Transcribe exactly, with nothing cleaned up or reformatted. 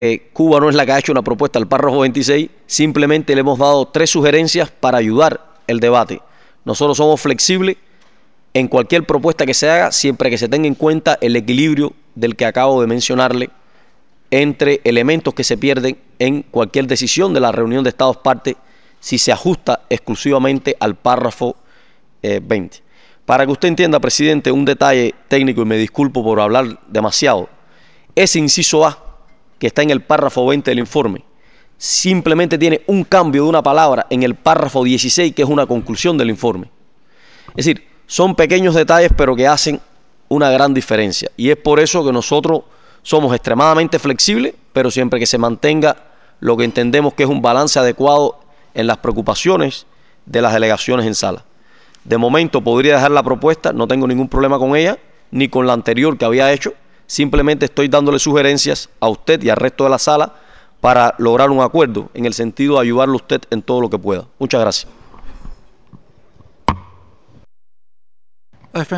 Eh, Cuba no es la que ha hecho una propuesta al párrafo veintiséis, simplemente le hemos dado tres sugerencias para ayudar el debate. Nosotros somos flexibles en cualquier propuesta que se haga, siempre que se tenga en cuenta el equilibrio del que acabo de mencionarle entre elementos que se pierden en cualquier decisión de la reunión de Estados partes si se ajusta exclusivamente al párrafo eh, veinte. Para que usted entienda, presidente, un detalle técnico, y me disculpo por hablar demasiado, ese inciso A, que está en el párrafo veinte del informe, simplemente tiene un cambio de una palabra en el párrafo dieciséis, que es una conclusión del informe. Es decir, son pequeños detalles, pero que hacen una gran diferencia. Y es por eso que nosotros somos extremadamente flexibles, pero siempre que se mantenga lo que entendemos que es un balance adecuado en las preocupaciones de las delegaciones en sala. De momento podría dejar la propuesta, no tengo ningún problema con ella, ni con la anterior que había hecho. Simplemente estoy dándole sugerencias a usted y al resto de la sala para lograr un acuerdo en el sentido de ayudarle a usted en todo lo que pueda. Muchas gracias.